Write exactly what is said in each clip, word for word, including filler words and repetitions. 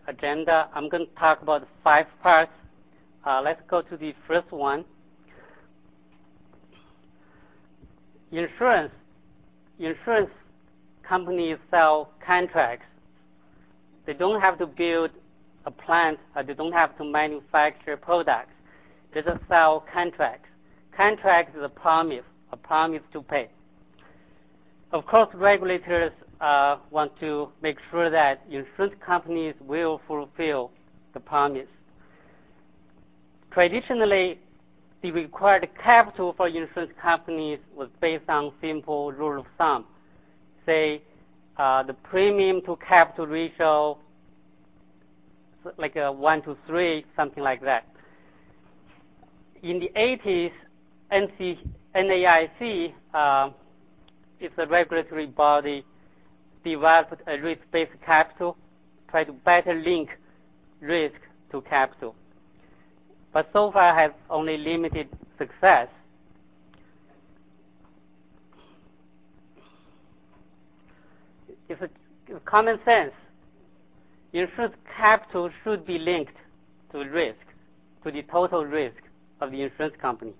agenda. I'm going to talk about five parts. Uh, let's go to the first one. Insurance. Insurance companies sell contracts. They don't have to build a plant, or they don't have to manufacture products. They just sell contracts. Contract is a promise, a promise to pay. Of course, regulators uh, want to make sure that insurance companies will fulfill the promise. Traditionally, the required capital for insurance companies was based on simple rule of thumb. Say, uh, the premium to capital ratio, like a one to three, something like that. In the eighties, N A I C, uh, it's a regulatory body, developed a risk-based capital, try to better link risk to capital. But so far has only limited success. It's, a, it's common sense. Insurance capital should be linked to risk, to the total risk of the insurance company.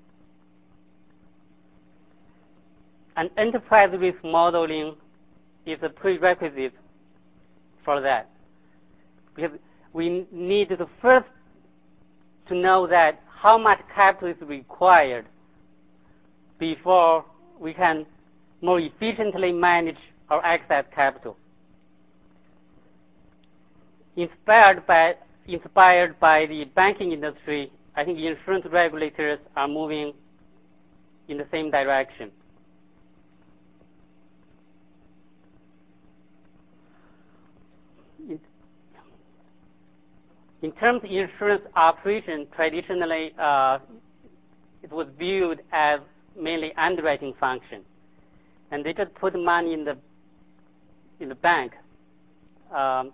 And enterprise risk modeling is a prerequisite for that. Because we need to first to know that how much capital is required before we can more efficiently manage our excess capital. Inspired by, inspired by the banking industry, I think the insurance regulators are moving in the same direction. In terms of insurance operation, traditionally uh, it was viewed as mainly underwriting function, and they just put money in the in the bank um,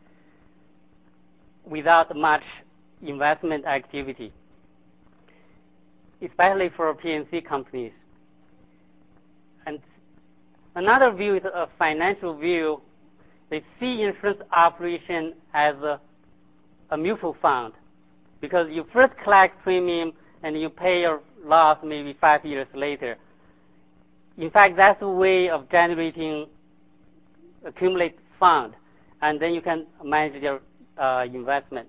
without much investment activity, especially for P and C companies. And another view is a financial view. They see insurance operation as a a mutual fund, because you first collect premium and you pay your loss maybe five years later. In fact, that's a way of generating accumulate fund, and then you can manage your uh, investment.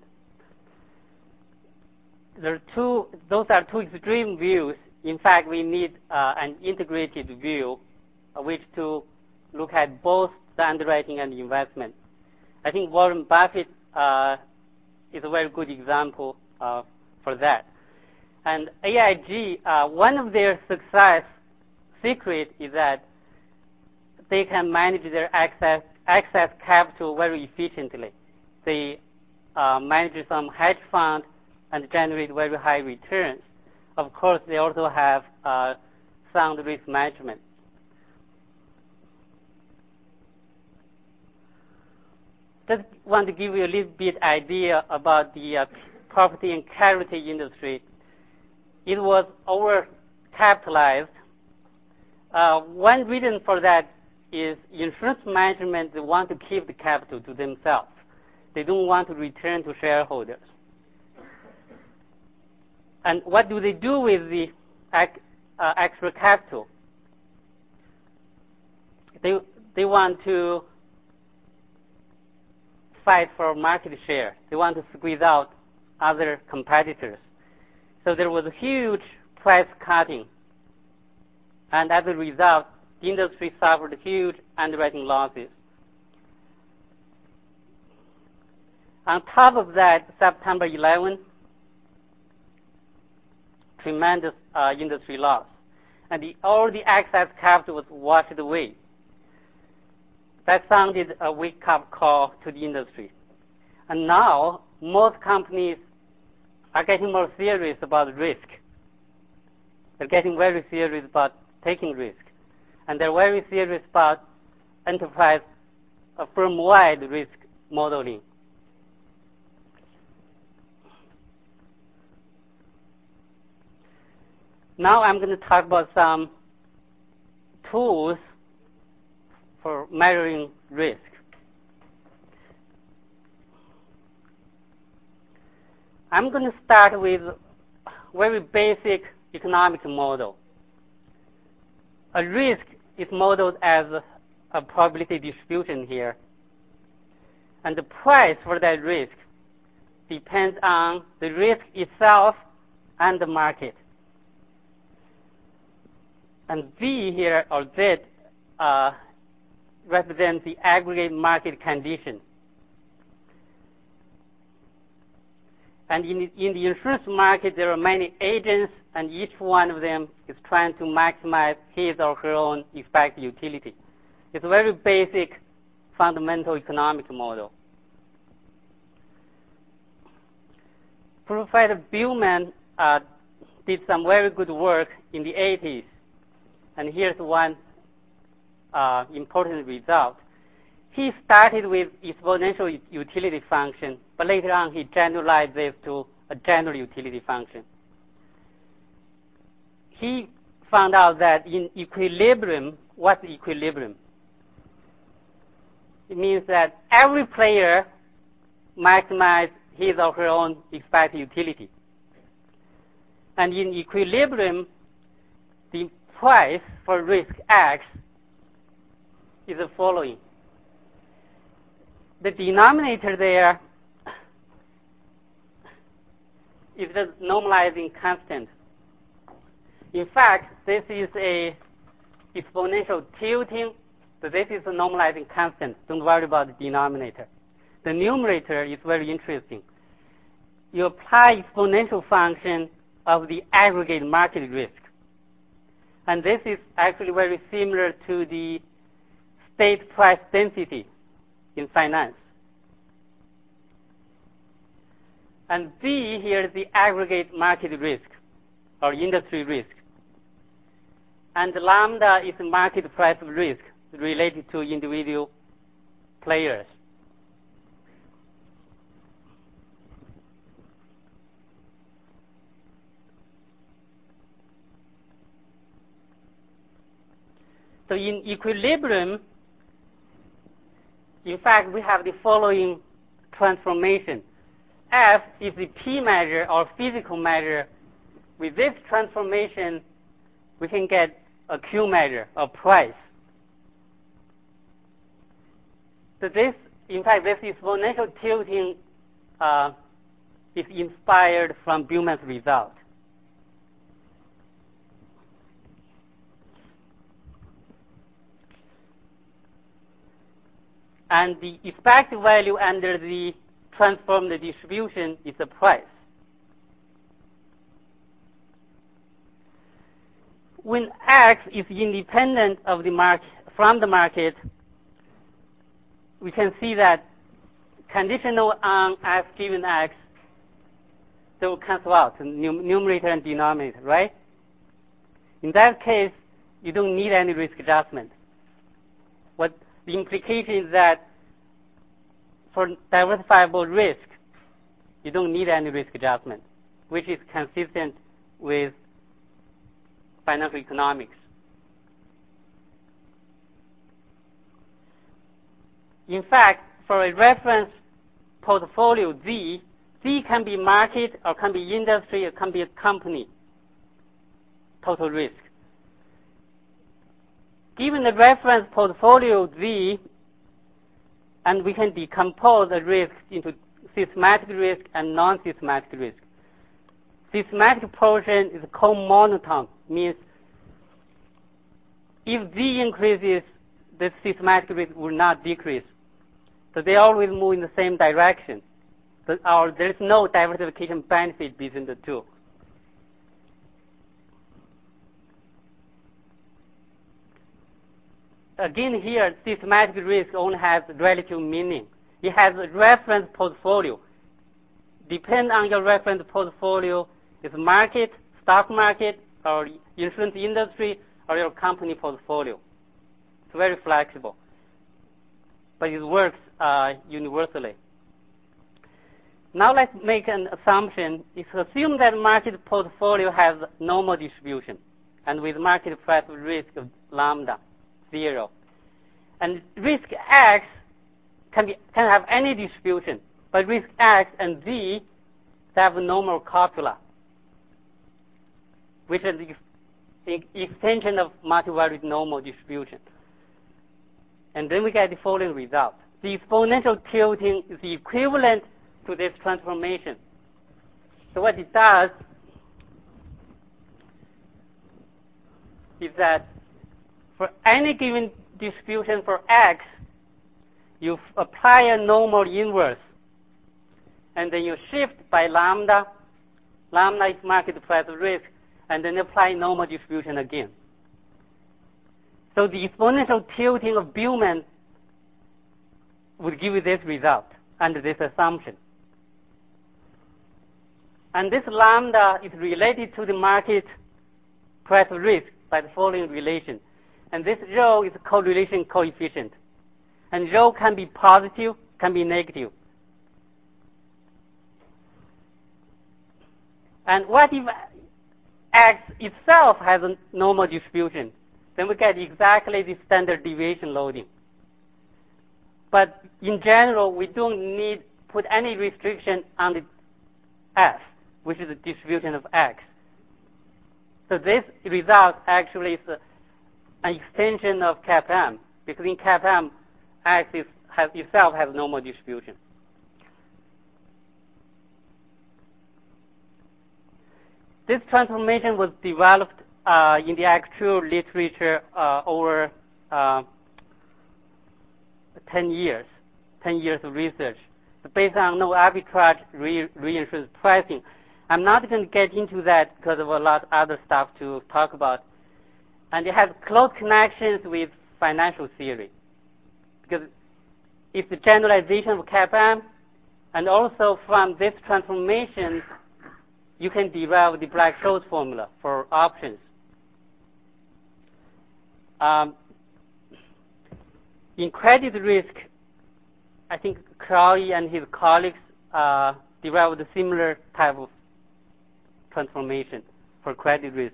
There are two; those are two extreme views. In fact, we need uh, an integrated view, uh, which to look at both the underwriting and the investment. I think Warren Buffett uh, is a very good example uh, for that. And A I G, uh, one of their success secret is that they can manage their excess, excess capital very efficiently. They uh, manage some hedge fund and generate very high returns. Of course, they also have uh, sound risk management. Just want to give you a little bit idea about the uh, property and casualty industry. It was over-capitalized. Uh, one reason for that is insurance management, they want to keep the capital to themselves. They don't want to return to shareholders. And what do they do with the uh, extra capital? They, they want to fight for market share. They want to squeeze out other competitors. So there was a huge price cutting. And as a result, the industry suffered huge underwriting losses. On top of that, September eleventh, tremendous uh, industry loss. And the, all the excess capital was washed away. That sounded a wake-up call to the industry. And now, most companies are getting more serious about risk. They're getting very serious about taking risk. And they're very serious about enterprise uh, firm-wide risk modeling. Now I'm going to talk about some tools for measuring risk. I'm going to start with a very basic economic model. A risk is modeled as a probability distribution here. And the price for that risk depends on the risk itself and the market. And V here, or Z, uh, represents the aggregate market condition. And in, in the insurance market, there are many agents, and each one of them is trying to maximize his or her own expected utility. It's a very basic, fundamental economic model. Professor Billman uh, did some very good work in the eighties, and here's one uh, important result. He started with exponential utility function, but later on he generalized this to a general utility function. He found out that in equilibrium, what's equilibrium? It means that every player maximizes his or her own expected utility. And in equilibrium, the price for risk X is the following. The denominator there is the normalizing constant. In fact, this is a exponential tilting, so this is a normalizing constant. Don't worry about the denominator. The numerator is very interesting. You apply exponential function of the aggregate market risk. And this is actually very similar to the state price density in finance. And V here is the aggregate market risk or industry risk. And lambda is the market price risk related to individual players. So in equilibrium, in fact, we have the following transformation. F is the P measure or physical measure. With this transformation, we can get a Q measure, a price. So this, in fact, this exponential tilting uh, is inspired from Billman's result. And the expected value under the transformed distribution is the price. When X is independent of the market, from the market, we can see that conditional on F given X, they will cancel out, numerator and denominator, right? In that case, you don't need any risk adjustment. What the implication is that for diversifiable risk, you don't need any risk adjustment, which is consistent with financial economics. In fact, for a reference portfolio Z, Z can be market or can be industry or can be a company total risk. Given the reference portfolio Z, and we can decompose the risk into systematic risk and non-systematic risk. Systematic portion is co-monotone, means if Z increases, the systematic risk will not decrease. So they always move in the same direction. So our, there is no diversification benefit between the two. Again, here, systematic risk only has relative meaning. It has a reference portfolio. Depend on your reference portfolio, it's market, stock market, or insurance industry, or your company portfolio. It's very flexible, but it works uh, universally. Now let's make an assumption. It's assumed that market portfolio has normal distribution, and with market price risk of lambda, zero. And risk X can, be, can have any distribution, but risk X and Z, have a normal copula, which is the extension of multivariate normal distribution. And then we get the following result. The exponential tilting is equivalent to this transformation. So what it does is that for any given distribution for x, you apply a normal inverse, and then you shift by lambda. Lambda is market price risk, and then apply normal distribution again. So the exponential tilting of Billman would give you this result under this assumption. And this lambda is related to the market price risk by the following relation. And this rho is a correlation coefficient. And rho can be positive, can be negative. And what if x itself has a normal distribution? Then we get exactly the standard deviation loading. But in general, we don't need put any restriction on the f, which is the distribution of x. So this result actually is a, an extension of cap M, because in cap M, x is, has, itself has normal distribution. This transformation was developed uh, in the actual literature uh, over uh, ten years, ten years of research, based on no arbitrage re reinsurance pricing. I'm not going to get into that because of a lot of other stuff to talk about. And it has close connections with financial theory, because it's the generalization of cap M, and also from this transformation, you can derive the Black-Scholes formula for options. Um, in credit risk, I think Crowley and his colleagues uh, derived a similar type of transformation for credit risk.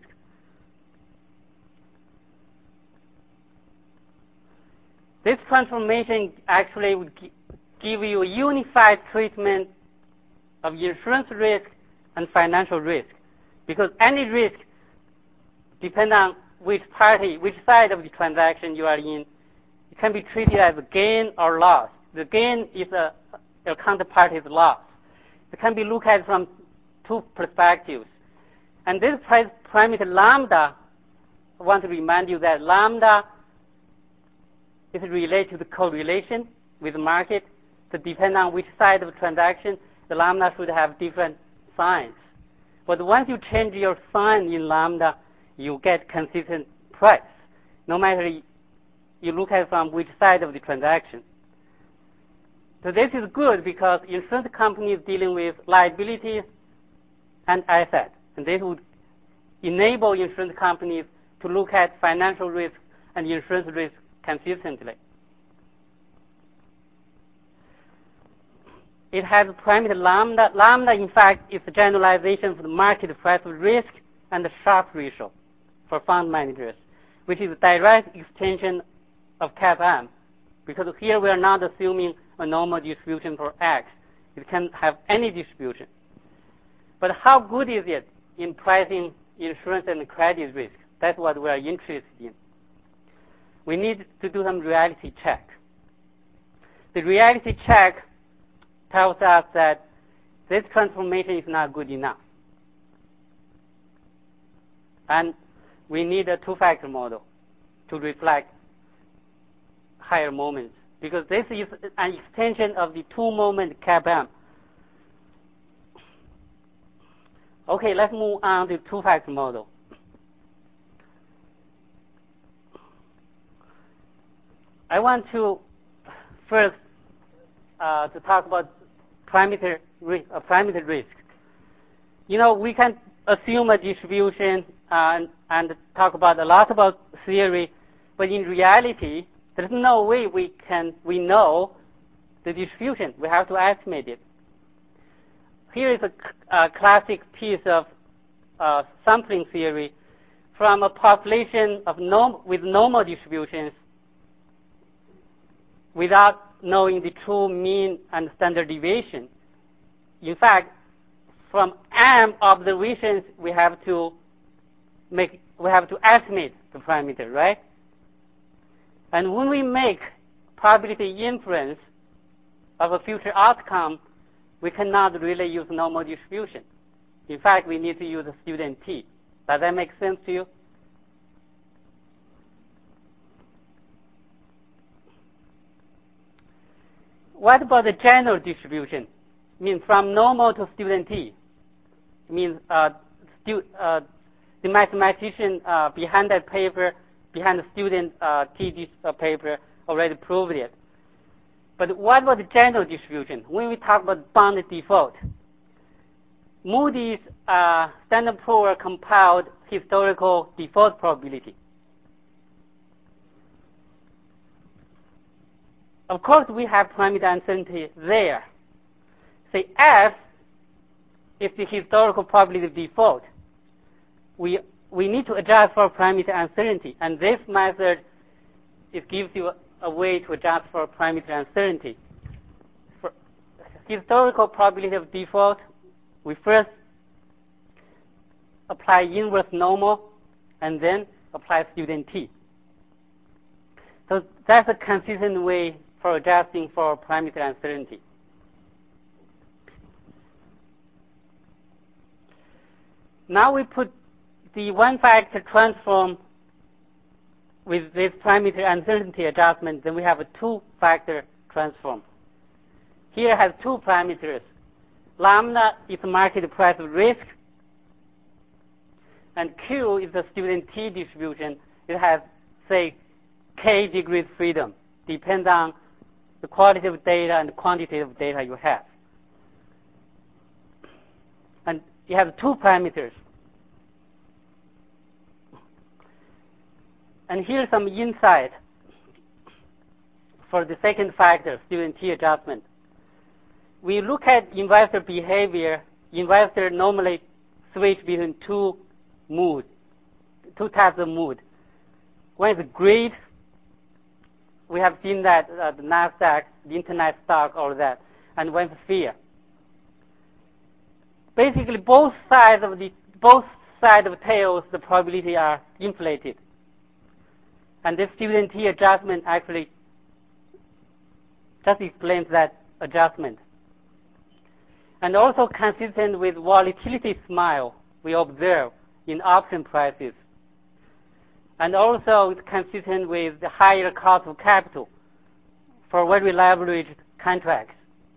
This transformation actually would give you a unified treatment of insurance risk and financial risk, because any risk, depending on which party, which side of the transaction you are in, it can be treated as a gain or loss. The gain is a, a counterparty's loss. It can be looked at from two perspectives. And this parameter lambda, I want to remind you that lambda is related to the correlation with the market. So depending on which side of the transaction, the lambda should have different signs. But once you change your sign in lambda, you get consistent price, no matter you look at it from which side of the transaction. So this is good because insurance companies dealing with liabilities and assets, and this would enable insurance companies to look at financial risk and insurance risk consistently. It has a parameter lambda. Lambda, in fact, is a generalization of the market price risk and the Sharpe ratio for fund managers, which is a direct extension of cap M, because here we are not assuming a normal distribution for X. It can have any distribution. But how good is it in pricing insurance and credit risk? That's what we are interested in. We need to do some reality check. The reality check tells us that this transformation is not good enough. And we need a two-factor model to reflect higher moments, because this is an extension of the two-moment cap M. Okay, let's move on to two-factor model. I want to first uh, to talk about parameter risk, uh, parameter risk. You know, we can assume a distribution and, and talk about a lot about theory, but in reality, there's no way we can we know the distribution. We have to estimate it. Here is a, a classic piece of uh, sampling theory from a population of norm, with normal distributions without knowing the true mean and standard deviation. In fact, from m observations, we have to make, we have to estimate the parameter, right? And when we make probability inference of a future outcome, we cannot really use normal distribution. In fact, we need to use a student t. Does that make sense to you? What about the general distribution? I mean, from normal to student t. It means uh, stu uh, the mathematician uh, behind that paper, behind the student uh, t uh, paper, already proved it. But what about the general distribution? When we talk about bounded default, Moody's uh, Standard and Poor's compiled historical default probability. Of course, we have parameter uncertainty there. Say F is the historical probability of default. We, we need to adjust for parameter uncertainty, and this method, it gives you a, a way to adjust for parameter uncertainty. For historical probability of default, we first apply inverse normal, and then apply student t. So that's a consistent way for adjusting for parameter uncertainty. Now we put the one-factor transform with this parameter uncertainty adjustment, then we have a two-factor transform. Here has two parameters. Lambda is the market price of risk, and Q is the student t distribution. It has, say, k degrees freedom, depends on the qualitative data and the quantitative data you have. And you have two parameters. And here's some insight for the second factor, student t adjustment. We look at investor behavior. Investors normally switch between two moods, two types of mood. One is greed. We have seen that uh, the NASDAQ, the internet stock, all that, and one is fear. Basically, both sides of the both sides of tails, the probability are inflated. And this student t adjustment actually just explains that adjustment. And also consistent with volatility smile we observe in option prices. And also it's consistent with the higher cost of capital for very leveraged contracts.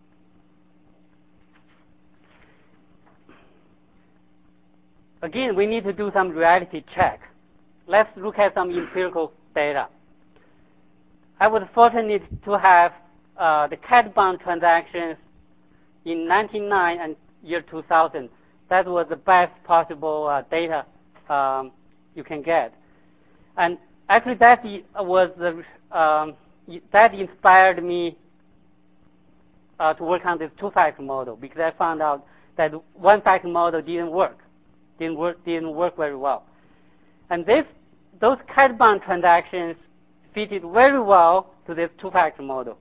Again, we need to do some reality check. Let's look at some empirical data. I was fortunate to have uh, the cat bond transactions in nineteen ninety-nine and year two thousand. That was the best possible uh, data um, you can get. And actually that was the, um, that inspired me uh, to work on this two-factor model, because I found out that one-factor model didn't work, didn't work, didn't work very well. And this, those cat bond transactions fitted very well to this two-factor model.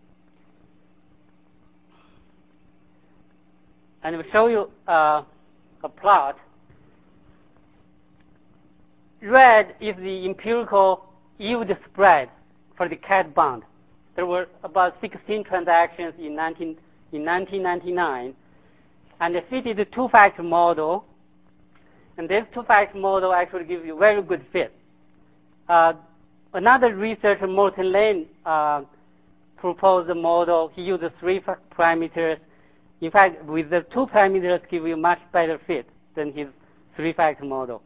And we'll show you uh, a plot. Red is the empirical yield spread for the cat bond. There were about sixteen transactions in, nineteen, in nineteen ninety-nine, and they fitted the two-factor model. And this two-factor model actually gives you very good fit. Uh, another researcher, Morton Lane, uh, proposed a model. He used three parameters. In fact, with the two parameters, give you much better fit than his three-factor model.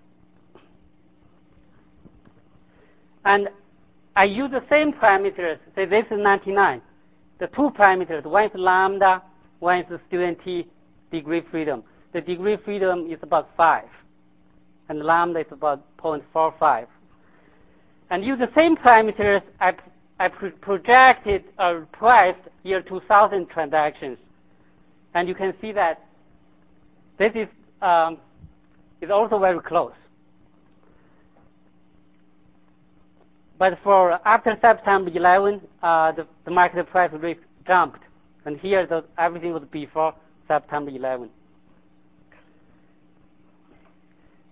And I use the same parameters. Say this is ninety-nine. The two parameters, one is lambda, one is the student t degree freedom. The degree freedom is about five, and lambda is about zero point four five. And use the same parameters, I, I pro projected or priced year two thousand transactions. And you can see that this is, um, is also very close. But for after September eleventh, uh, the, the market price risk jumped. And here, the, everything was before September eleventh.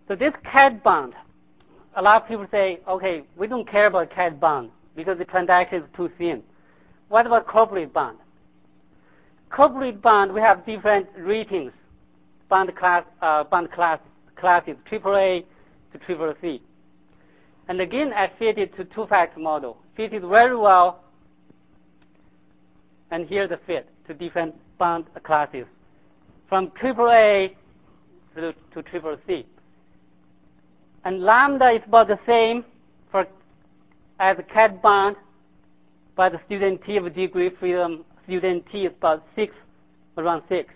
So this cat bond, a lot of people say, okay, we don't care about cat bond because the transaction is too thin. What about corporate bond? Corporate bond, we have different ratings, bond class, uh, bond class classes, triple A to triple C. And again, I fit it to two-factor model. Fitted very well, and here's the fit to different bond classes, from triple A to, to triple C. And lambda is about the same for as a cat bond, but the student T of degree freedom, student T is about six, around six.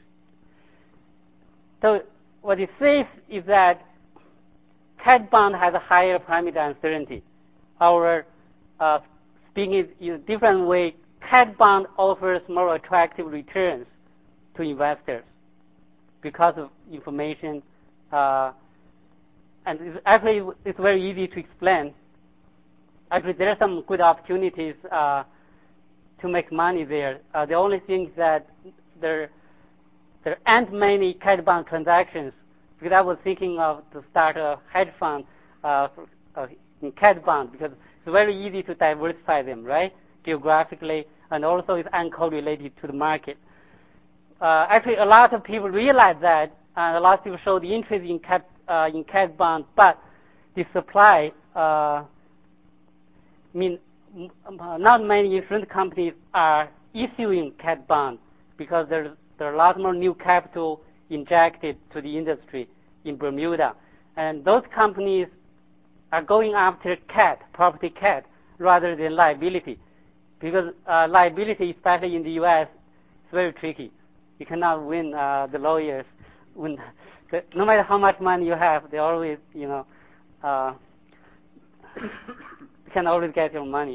So what it says is that cat bond has a higher parameter uncertainty. Our uh, speaking it in a different way, cat bond offers more attractive returns to investors because of information. Uh, and it's actually, it's very easy to explain. Actually, there are some good opportunities uh, to make money there. Uh, the only thing is that there, there aren't many cat bond transactions, because I was thinking of to start a hedge fund uh, for, uh, in cat bond, because it's very easy to diversify them, right, geographically, and also it's uncorrelated to the market. Uh, actually, a lot of people realize that, and a lot of people show the interest in cat uh, in cat bond, but the supply, uh, I mean, not many insurance companies are issuing cat bond because there's there are a lot more new capital injected to the industry in Bermuda, and those companies are going after cat, property cat, rather than liability, because uh, liability, especially in the U S, is very tricky. You cannot win uh, the lawyers. Win. The, no matter how much money you have, they always, you know, uh, you can always get your money.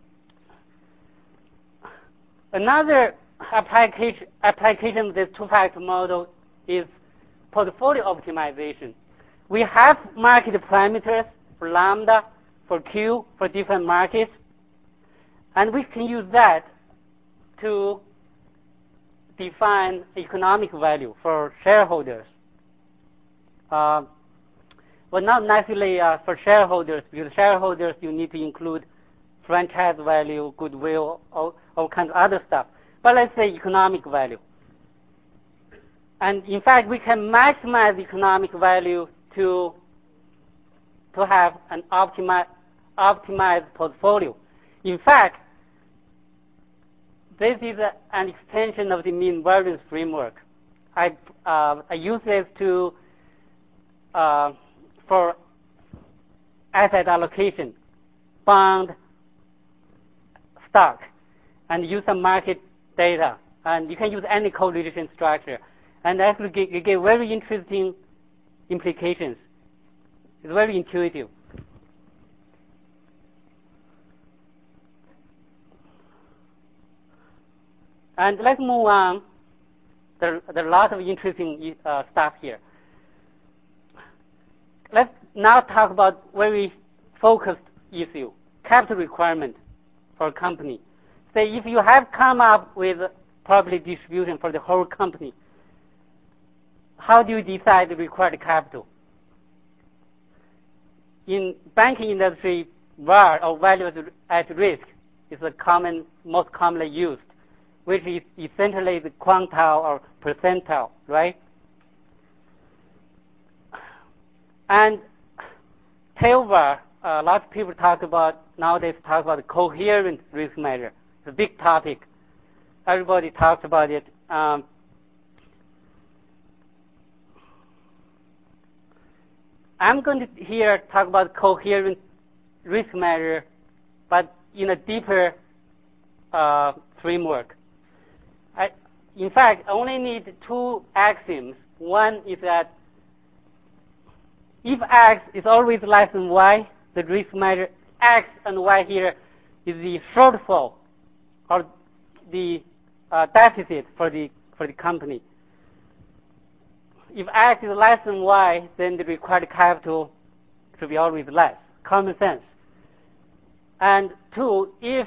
Another application, application of this two-factor model is portfolio optimization. We have market parameters for lambda, for Q, for different markets, and we can use that to define economic value for shareholders. Uh, but not necessarily uh, for shareholders, because shareholders you need to include franchise value, goodwill, all, all kinds of other stuff. But let's say economic value. And in fact, we can maximize economic value to, to have an optimi- optimized portfolio. In fact, this is a, an extension of the mean variance framework. I, uh, I use this to uh, for asset allocation, bond, stock, and use some market data. And you can use any correlation structure. And actually get, get very interesting implications. It's very intuitive. And let's move on. There, there are a lot of interesting uh, stuff here. Let's now talk about very focused issue, capital requirement for a company. Say if you have come up with property distribution for the whole company, how do you decide the required capital? In banking industry, V A R, or value at risk, is a common, most commonly used, which is essentially the quantile or percentile, right? And tail V A R, uh, a lot of people talk about, nowadays talk about coherent risk measure. It's a big topic. Everybody talks about it. Um, I'm going to here talk about coherent risk measure, but in a deeper uh, framework. I, in fact, I only need two axioms. One is that if X is always less than Y, the risk measure X and Y here is the shortfall or the uh, deficit for the for the company. If X is less than Y, then the required capital should be always less. Common sense. And two, if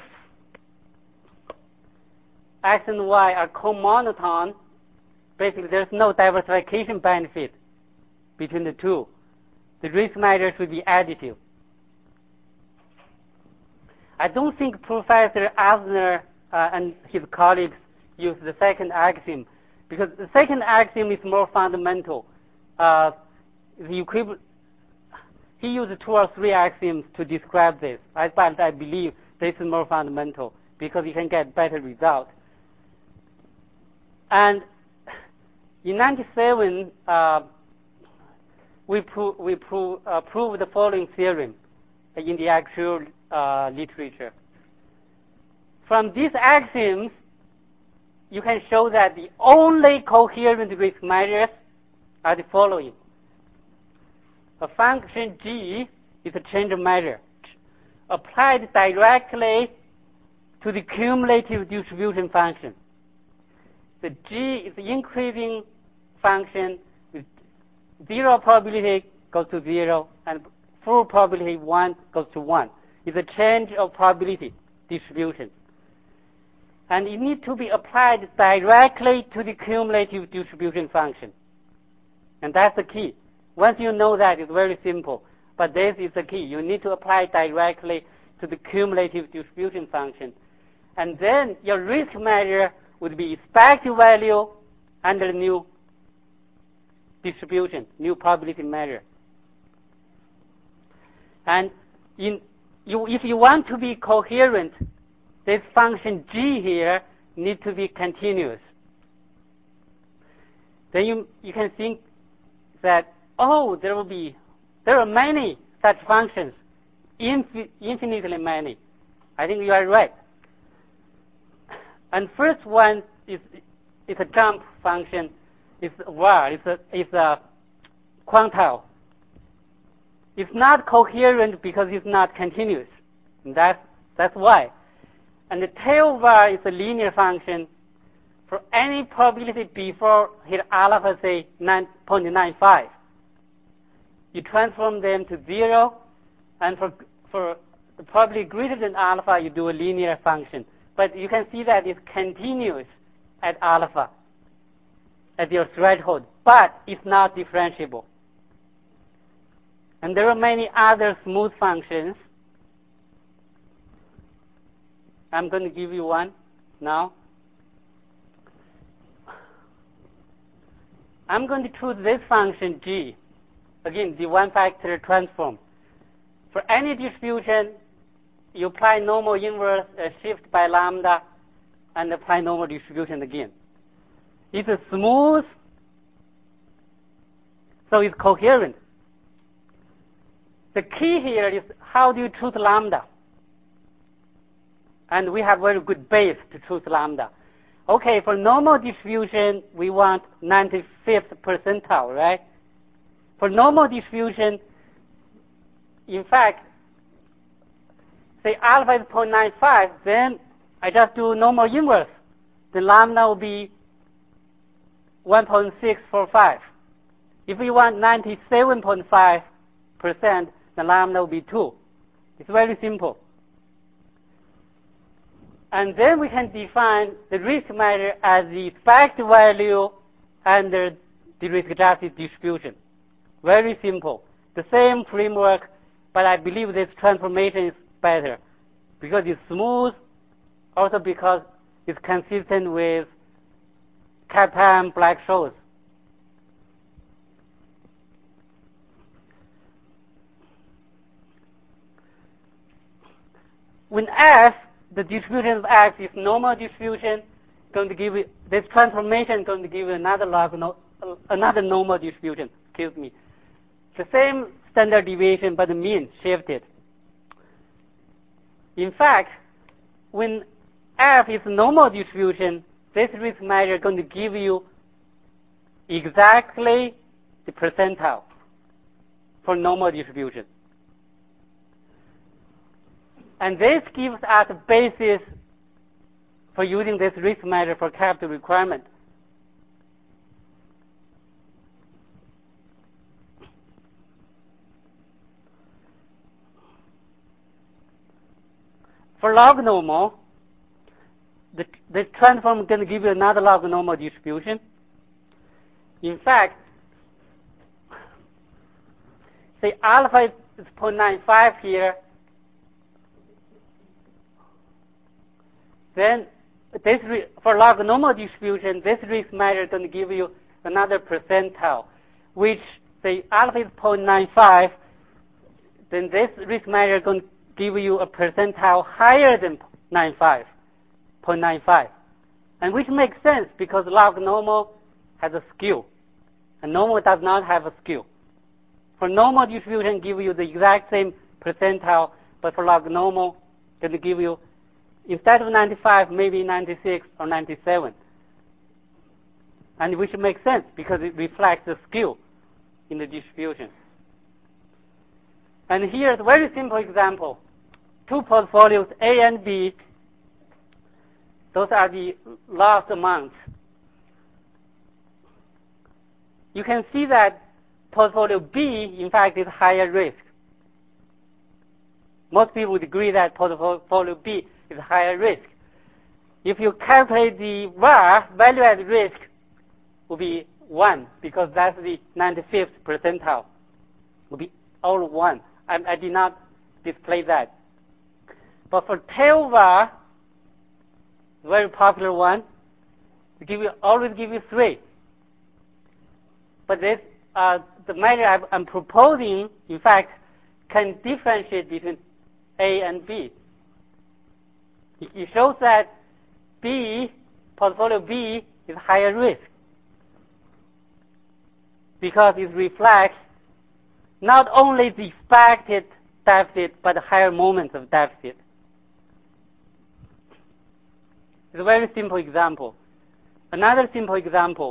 X and Y are co-monotone, basically there's no diversification benefit between the two. the risk measure should be additive. I don't think Professor Asner uh, and his colleagues use the second axiom, because the second axiom is more fundamental. Uh, the equivalent, he used two or three axioms to describe this, I, but I believe this is more fundamental because you can get better results. And in ninety-seven, uh, we, pro we pro uh, proved the following theorem in the actual uh, literature. From these axioms, you can show that the only coherent risk measures are the following. A function g is a change measure applied directly to the cumulative distribution function. The g is the increasing function with zero probability goes to zero and full probability one goes to one. It's a change of probability distribution. And it needs to be applied directly to the cumulative distribution function. And that's the key. Once you know that, it's very simple. But this is the key. You need to apply directly to the cumulative distribution function. And then your risk measure would be expected value under new distribution, new probability measure. And in, you, if you want to be coherent, this function g here needs to be continuous. Then you, you can think that, oh, there will be, there are many such functions, infi infinitely many. I think you are right. And first one is, is a jump function. It's var. It's a, it's a quantile. It's not coherent because it's not continuous. And that's, that's why. And the tail var is a linear function for any probability before here alpha, say, nine point nine five. You transform them to zero, and for, for the probability greater than alpha, you do a linear function. But you can see that it's continuous at alpha, at your threshold, but it's not differentiable. And there are many other smooth functions. I'm going to give you one now. I'm going to choose this function g. Again, the one-factor transform. For any distribution, you apply normal inverse, uh, shift by lambda, and apply normal distribution again. It's a smooth, so it's coherent. The key here is how do you choose lambda? And we have very good base to choose lambda. Okay, for normal distribution, we want ninety-fifth percentile, right? For normal distribution, in fact, say alpha is zero point nine five, then I just do normal inverse. The lambda will be one point six four five. If we want ninety-seven point five percent, the lambda will be two. It's very simple. And then we can define the risk measure as the expected value under the risk-adjusted distribution. Very simple. The same framework, but I believe this transformation is better because it's smooth, also because it's consistent with CAPM Black-Scholes. When F, the distribution of X is normal distribution, going to give you, this transformation is going to give you another log, no, another normal distribution. Excuse me. The same standard deviation, but the mean shifted. In fact, when F is normal distribution, this risk measure is going to give you exactly the percentile for normal distribution. And this gives us a basis for using this risk measure for capital requirement. For log normal, the, the transform is going to give you another log normal distribution. In fact, say alpha is zero point nine five here, then this for log normal distribution, this risk measure is going to give you another percentile, which say alpha is zero point nine five, then this risk measure is going to give you a percentile higher than zero point nine five, and which makes sense because log normal has a skew, and normal does not have a skew. For normal distribution, give you the exact same percentile, but for log normal, it's going to give you, instead of ninety-five, maybe ninety-six or ninety-seven. And which makes sense because it reflects the skew in the distribution. And here's a very simple example. Two portfolios, A and B. Those are the loss amounts. You can see that portfolio B, in fact, is higher risk. Most people would agree that portfolio B is higher risk. If you calculate the V A R, value at risk, will be one, because that's the ninety-fifth percentile. Will be all one. I, I did not display that. But for tail V A R, very popular one, we give you, always give you three. But this, uh, the measure I'm proposing, in fact, can differentiate between A and B. It shows that B, portfolio B, is higher risk because it reflects not only the expected deficit, but higher moments of deficit. It's a very simple example. Another simple example.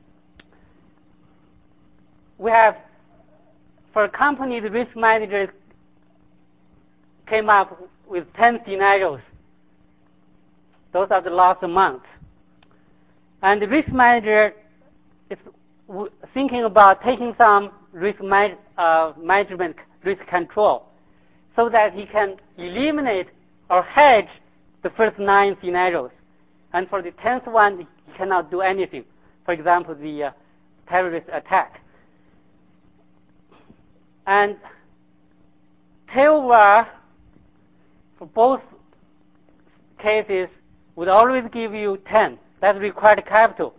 We have, for a company, the risk managers came up with ten scenarios. Those are the loss amounts. And the risk manager is thinking about taking some risk ma uh, management, risk control, so that he can eliminate or hedge the first nine scenarios. And for the tenth one, he cannot do anything. For example, the uh, terrorist attack. And tail V A R, for both cases, would always give you ten. That's required capital.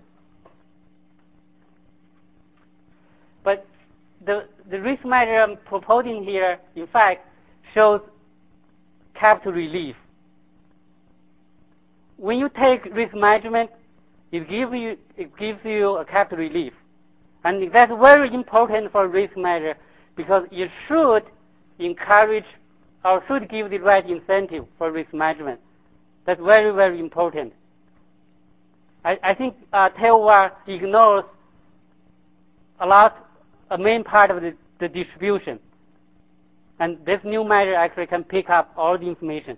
But the, the risk measure I'm proposing here, in fact, shows capital relief. When you take risk management, it gives you, it gives you a capital relief. And that's very important for risk measure because it should encourage or should give the right incentive for risk management. That's very, very important. I, I think uh, tail V A R ignores a lot, a main part of the, the distribution. And this new measure actually can pick up all the information.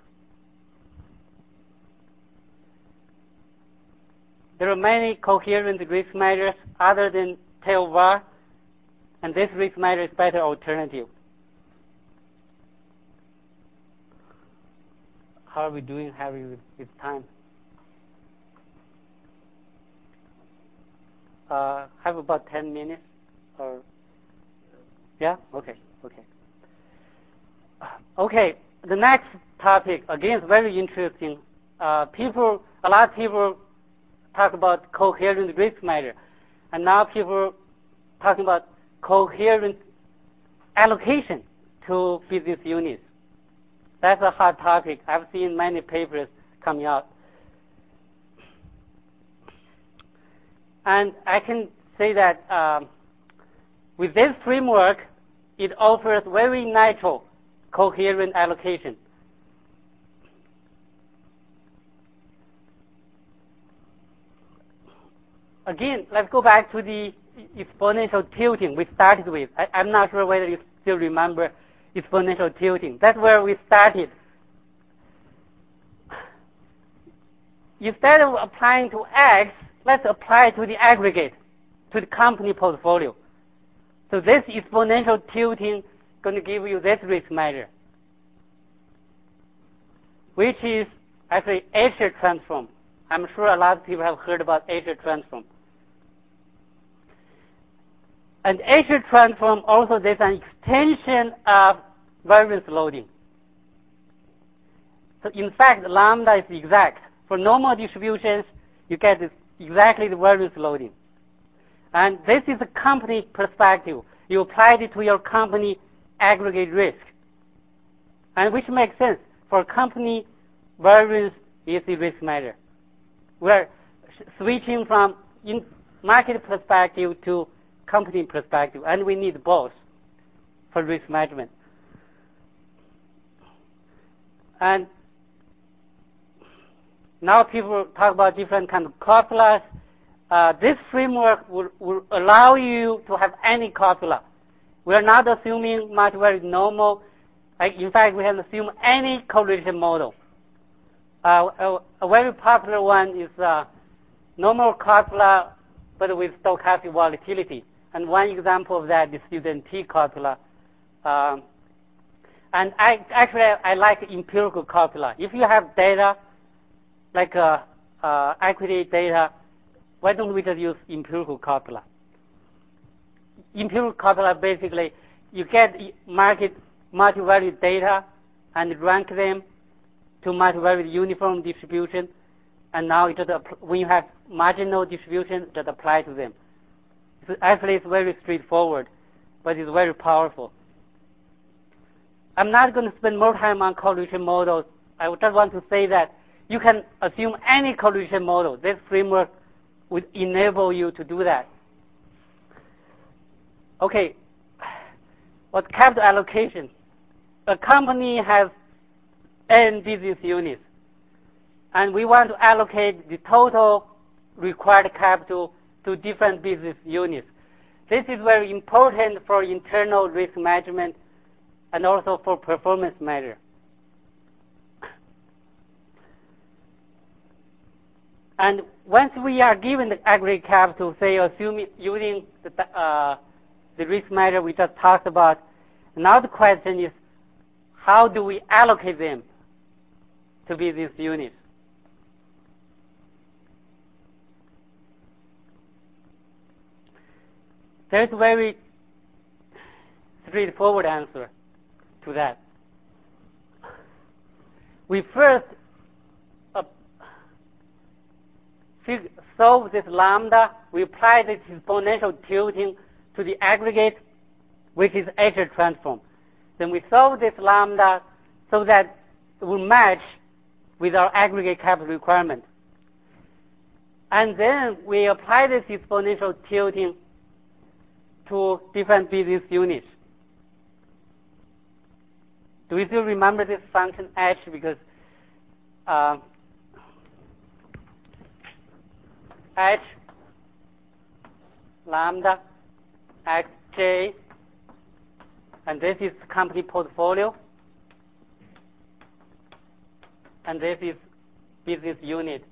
There are many coherent risk measures other than tail V A R, and this risk measure is a better alternative. How are we doing, Harry, with, with time? Uh, have about ten minutes, or yeah, okay, okay, okay. The next topic again is very interesting. Uh, people, a lot of people talk about coherent risk measure, and now people talking about coherent allocation to business units. That's a hot topic. I've seen many papers coming out. And I can say that um, with this framework, it offers very natural, coherent allocation. Again, let's go back to the exponential tilting we started with. I, I'm not sure whether you still remember exponential tilting. That's where we started. Instead of applying to X, let's apply to the aggregate, to the company portfolio. So this exponential tilting is going to give you this risk measure, which is actually Escher transform. I'm sure a lot of people have heard about Escher transform. And Escher transform also there's an extension of variance loading. So in fact, lambda is exact. For normal distributions, you get exactly the variance loading. And this is a company perspective. You applied it to your company aggregate risk. And which makes sense. For company, variance is the risk measure. We're switching from in market perspective to company perspective, and we need both for risk management. And now people talk about different kind of copulas. Uh, this framework will, will allow you to have any copula. We are not assuming multivariate normal. Like, in fact, we can assume any correlation model. Uh, a, a very popular one is uh, normal copula, but with stochastic volatility. And one example of that is student T copula. Um, and I, actually, I like empirical copula. If you have data, like uh, uh, equity data, why don't we just use empirical copula? Empirical copula, basically, you get market multivariate data and rank them to multivariate uniform distribution, and now you just when you have marginal distribution, just apply to them. So actually, it's very straightforward, but it's very powerful. I'm not going to spend more time on correlation models. I just want to say that you can assume any correlation model. This framework would enable you to do that. Okay, what's capital allocation? A company has n business units, and we want to allocate the total required capital to different business units. This is very important for internal risk management and also for performance measure. And once we are given the aggregate capital, say assuming using the, uh, the risk measure we just talked about, now the question is, how do we allocate them to business units? There's a very straightforward answer to that. We first uh, solve this lambda. We apply this exponential tilting to the aggregate, which is Escher transform. Then we solve this lambda so that it will match with our aggregate capital requirement. And then we apply this exponential tilting to different business units. Do we still remember this function h? Because uh, h lambda xj, and this is company portfolio, and this is business unit.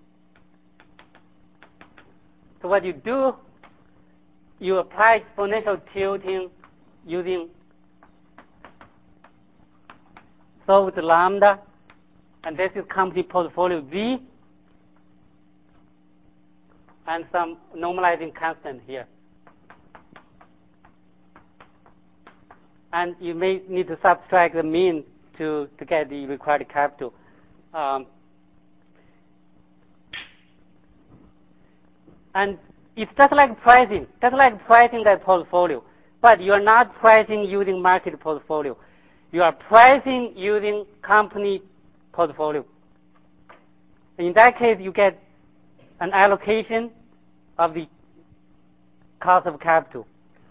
So what you do, you apply exponential tilting using solve the lambda, and this is company portfolio V, and some normalizing constant here. And you may need to subtract the mean to, to get the required capital. Um, and it's just like pricing, just like pricing that portfolio. But you are not pricing using market portfolio. You are pricing using company portfolio. In that case, you get an allocation of the cost of capital.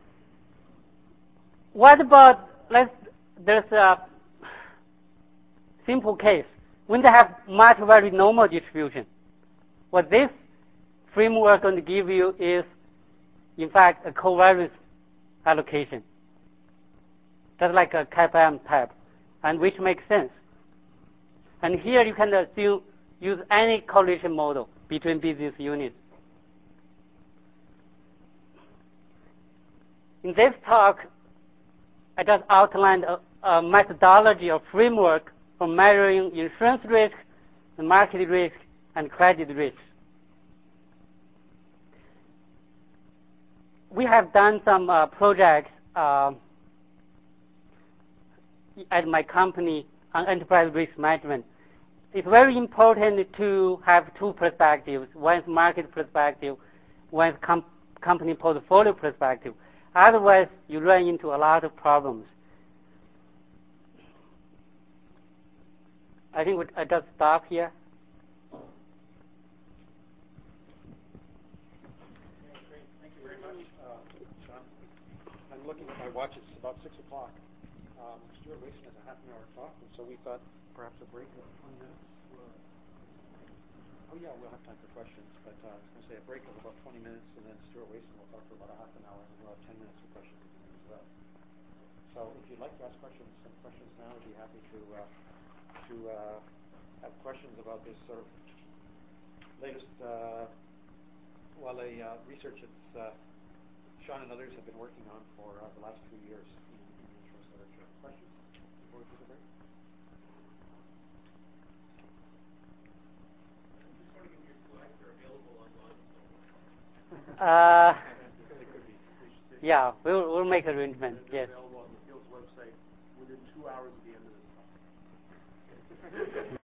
What about, let's, there's a simple case. When they have multivariate normal distribution, what this framework is going to give you is, in fact, a covariance allocation. Just like a CAP-M type, and which makes sense. And here you can assume, use any correlation model between business units. In this talk, I just outlined a, a methodology or framework for measuring insurance risk, and market risk, and credit risk. we have done some uh, projects uh, at my company on enterprise risk management. It's very important to have two perspectives. One is market perspective, one is com company portfolio perspective. Otherwise, you run into a lot of problems. I think I just stop here. Great. Thank you very much, uh, Sean. I'm looking at my watch. It's about six o'clock. Um, Stuart Wason has a half an hour talk, and so we thought perhaps a break of twenty minutes. Oh yeah, we'll have time for questions, but uh, I was going to say a break of about twenty minutes, and then Stuart Wason will talk for about a half an hour, and we'll have ten minutes for questions as well. So if you'd like to ask questions, some questions now, I'd be happy to uh, to uh, have questions about this sort of latest, uh, well, a uh, research that uh, Sean and others have been working on for uh, the last few years in, in the insurance literature. Questions before we take a break? Uh, yeah, we'll, we'll make arrangements, yes. Available on the Field's website within two hours of the end of this talk.